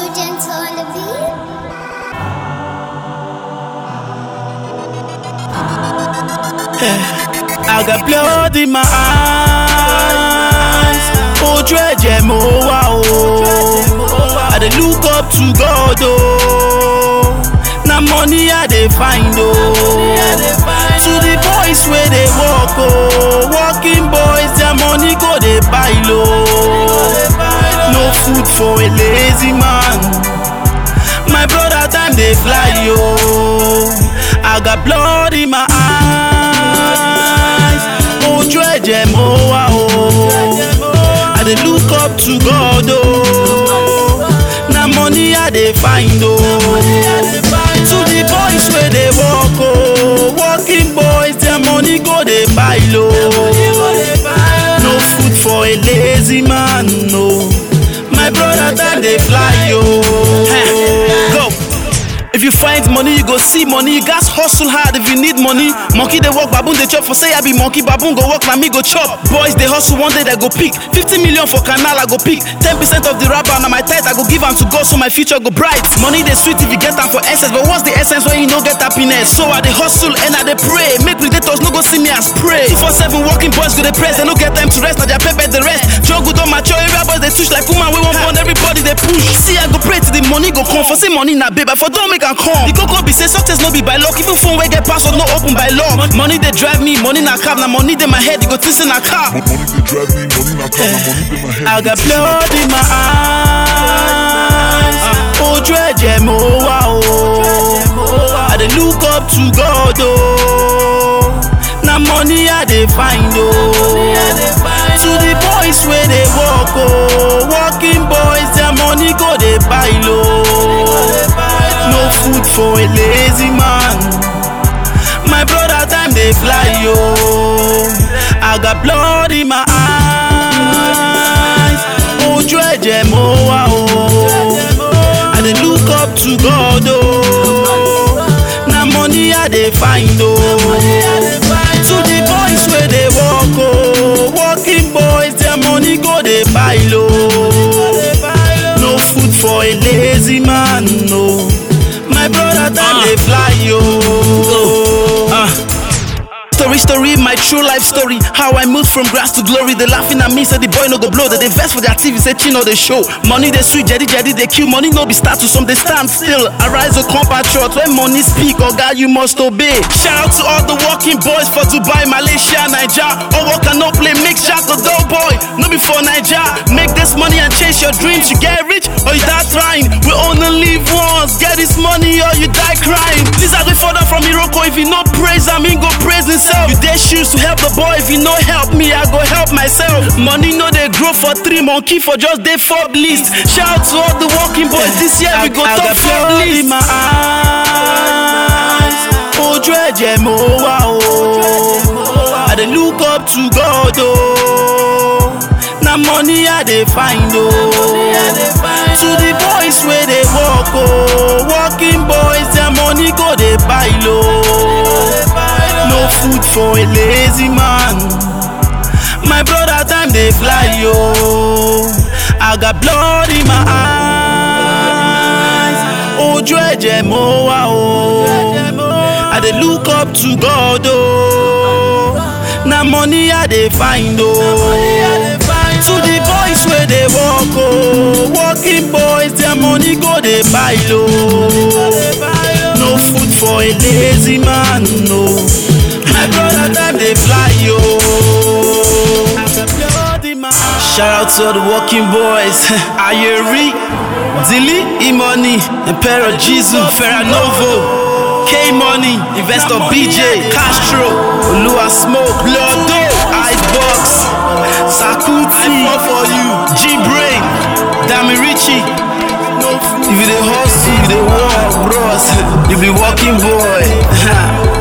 students on the beat. I got blood in my eyes. Oh, Dreje Moa, oh. I dey look up to God, oh. Now money I dey find, oh. To the boys where they walk, oh. Walking boys, their money go they buy low. No food for a lazy man. My brother time they fly, yo. I got blood in my eyes. Oh, Dreje Moa, oh. I dey look up to God, oh. Now money I dey find, oh. To the boys where they walk, oh. Walking boys, their money go they buy low. No food for a lazy man, no. My brother time they fly, yo. Go. If you find money, you go see money. You guys hustle hard if you need money. Monkey they walk, baboon they chop. For say I be monkey, baboon go walk, na me go chop. Boys they hustle, one day they go pick 50 million for canal, I go pick 10% of the rapper. Now my tithe I go give am to God, so my future go bright. Money they sweet if you get them for essence, but what's the essence when you no get happiness? So I they hustle and I they pray. Make predators no go see me as prey. 247 walking boys go they press, they no get time to rest. Now they pay the rest. Jungle don't mature, area boys they switch like woman. We won't burn everybody they push. See I go pray till the money go come. For see money na babe, for don't make am come. The cocoa be say success no be by luck. Even phone where get password no open by law. Money they drive me, money na cab. Now money they my head, you go think in a car. Money they drive me, money na cab. Now money they my head. I got blood in my eyes. Oh, Dreje Moa, oh. I dey look up to God, oh. Now money I dey find, oh. To the boys where they walk, oh. Walking boys, their money go they buy low. No food for a lazy man. My brother time they fly, yo. I got blood in my eyes. Oh, Dreje Moa, oh. I dey look up to God, oh. Now money I dey find, oh. To the boys where they walk, oh. Walking boys, their money go they buy low. No food for a lazy man, no. My brother time they fly, yo. Story, my true life story. How I moved from grass to glory. They laughing at me, say the boy no go blow. They invest for their TV, say Chino they show. Money they sweet, jetty they kill. Money no be status, some they stand still. Arise or compatriot, when money speak, oh God, you must obey. Shout out to all the walking boys for Dubai, Malaysia, Niger. All work and no play, make Jack a dull boy. No before Niger. Make this money and chase your dreams. You get rich or you die trying. We only live once. Get this money or you die crying. This are the further from Iroko. If you no praise, I mean go praise himself. You dare shoes to help the boy. If you no help me, I go help myself. Money no they grow for 3, monkey for just day 4 list. Shout out to all the walking boys. This year we go top 4 list. In my eyes. Oh, Dreje Moa, oh. I dey look up to God, oh. Now money I dey find, oh. To the boys where they walk, oh. Walking boys, their money go they buy low. No food for a lazy man. My brother time they fly, yo. I got blood in my eyes. Oh, Dreje Moa, oh. I dey look up to God, oh. Now money I dey find, oh. To the boys where they walk, oh. Walking boys, their money go they buy low. No food for a lazy man, no. My brother time they fly, yo. Shout out to all the walking boys. Ayeri, Dilly, E-Money, Impero Jizu, Ferranovo, K-Money, Investor BJ, Castro, Olua Smoke, Lodo, Icebox, Sakuti, for you, G-Brain, Damirichi. If you dey hustle, you dey walk, bros. You be walking boy.